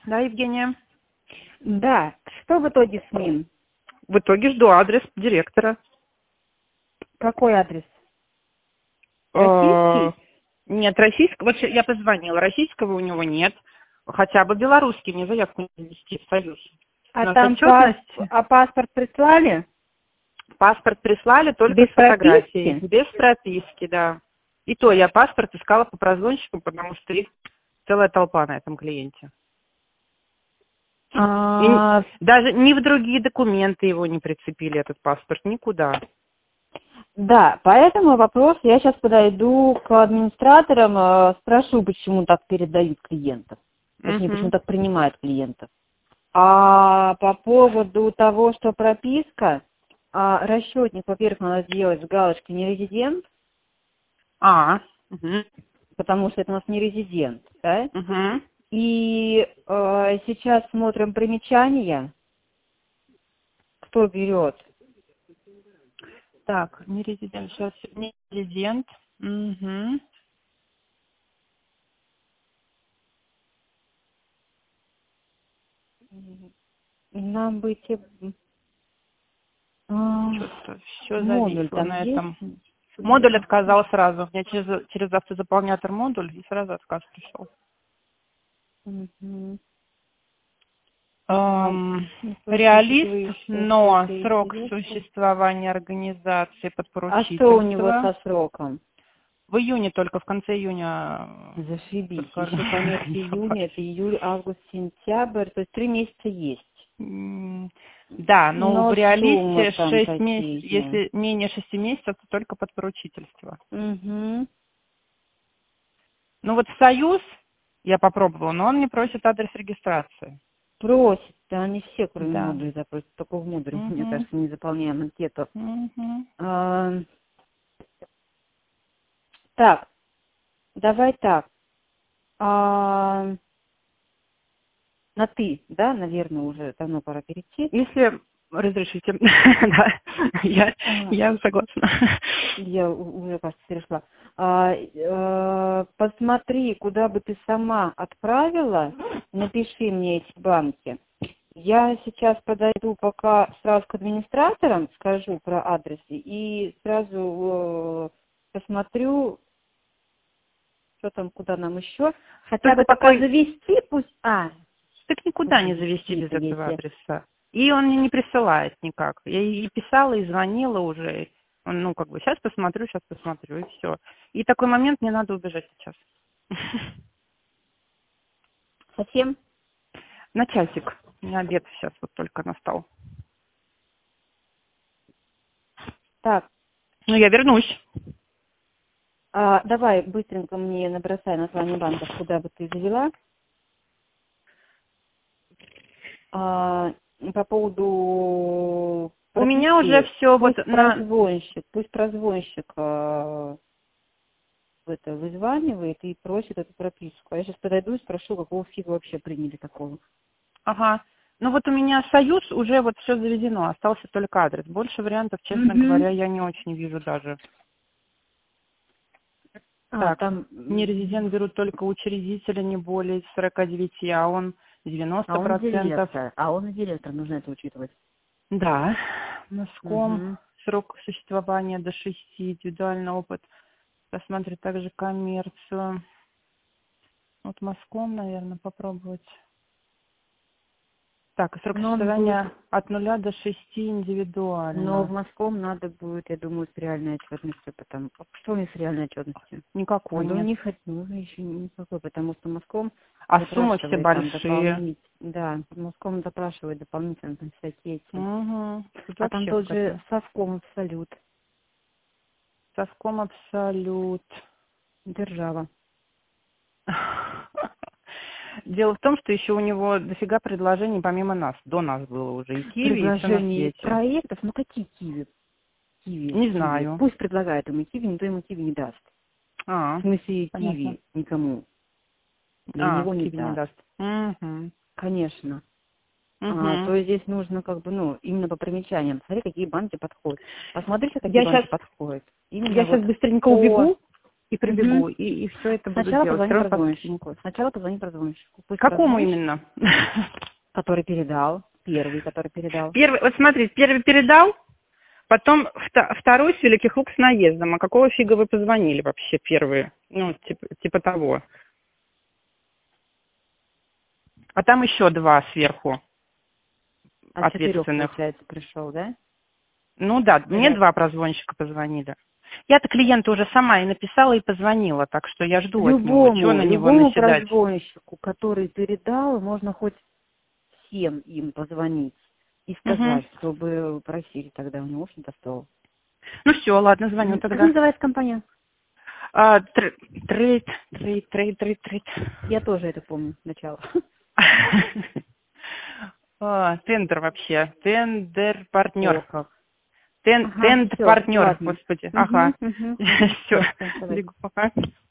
Да, Евгения? Да. Что в итоге с ним? В итоге жду адрес директора. Какой адрес? Российский? Нет, российского. Вот я позвонила. Российского у него нет. Хотя бы белорусский мне заявку не ввести в Союз. У А нас там отчетность. паспорт прислали? Паспорт прислали только Без с фотографией. прописки? Без прописки, да. И то я паспорт искала по прозвонщику, потому что их целая толпа на этом клиенте. И даже ни в другие документы его не прицепили, этот паспорт, никуда. Да, поэтому вопрос, я сейчас подойду к администраторам, спрошу, почему так передают клиентов. Точнее, почему так принимают клиентов. А по поводу того, что прописка, расчетник, во-первых, надо сделать с галочкой «не резидент», потому что это у нас не резидент, да? И сейчас смотрим примечания, кто берет. Так, не резидент, сейчас не резидент. Нам бы Что-то все модуль зависло там на есть? этом. Модуль отказал сразу. Я через автозаполнятор модуль, и сразу отказ пришел. Реалист, но срок существования организации под поручительство. А что у него со сроком? В июне только, в конце июня. Зашибись. Еще конец июня, это июль, август, сентябрь, то есть 3 месяца есть. Да, но в реалисте 6 месяцев, какие. если менее 6 месяцев, то только под поручительство. Ну вот в Союз я попробовала, но он мне просит адрес регистрации. Просит, да, они все, кроме модуля, запросят. Только в модуле, мне кажется, не заполняем анкету. Так, давай так. На «ты», да, наверное, уже давно пора перейти. Если разрешите, да, я согласна. Я уже, кажется, перешла. Посмотри, куда бы ты сама отправила, напиши мне эти банки. Я сейчас подойду пока сразу к администраторам, скажу про адресы и сразу посмотрю, что там, куда нам еще. Хотя бы пока завести, пусть... Так никуда не завести без этого адреса. И он мне не присылает никак. Я и писала, и звонила уже. Ну, как бы, сейчас посмотрю, и все. И такой момент мне надо убежать сейчас. Совсем? На часик. У меня обед сейчас вот только настал. Так. Ну, я вернусь. Давай быстренько мне набросай название банков, куда бы ты завела. По поводу прописки, у меня уже все пусть вот пусть прозвонщик вызванивает и просит эту прописку. А я сейчас подойду и спрошу, какого фига вообще приняли такого. Ага. Ну вот у меня Союз уже вот все заведено, остался только адрес. Больше вариантов, честно говоря, я не очень вижу даже. Так, там нерезидент берут только учредителя не более 49, а он 90%. Он директор, нужно это учитывать. Да. Моском, срок существования до 6, индивидуальный опыт. Посмотреть также коммерцию. Вот Моском, наверное, попробовать. Так, срок существования от 0 до 6 индивидуально. Но в Моском надо будет, я думаю, с реальной отчетностью, потому что у них с реальной отчетностью? Никакой нет. У них еще никакой, потому что Моском суммы все большие. Да, Моском запрашивает дополнительно там всякие эти. А там тот же Совком Абсолют. Совком Абсолют. Держава. Дело в том, что еще у него дофига предложений помимо нас. До нас было уже и Киви, и все на свете. Проектов? Ну какие Киви? Не знаю. Пусть предлагает ему Киви, никто ему Киви не даст. В смысле, Киви никому. Для него не даст. Конечно. То есть здесь нужно именно по примечаниям. Смотри, какие банки подходят. Посмотри, какие банки подходят. Я сейчас быстренько убегу. и прибегу, и все это буду Сначала делать. позвони прозвонщику. Сначала позвони прозвонщику. Пусть Какому прозвонит, именно? который передал. Первый, который передал. Первый, вот смотрите, первый передал, потом второй с Великих Луг с наездом. А какого фига вы позвонили вообще первые? Ну, типа того. А там еще два сверху От 4, ответственных. получается, пришел, да? Ну да, мне Или- два прозвонщика позвонили. Я-то клиенту уже сама и написала, и позвонила, так что я жду от него. Чего на него Любому наседать? прозвонщику, который передал, можно хоть всем им позвонить и сказать, чтобы просили тогда у него стол. Ну все, ладно, звоню Как тогда. называется компания? Трейд. Я тоже это помню, начало. Тендер вообще. Тендер О, партнер. как. Тенд партнер, ладно. господи. Ага. Все. Давай. Легко, пока.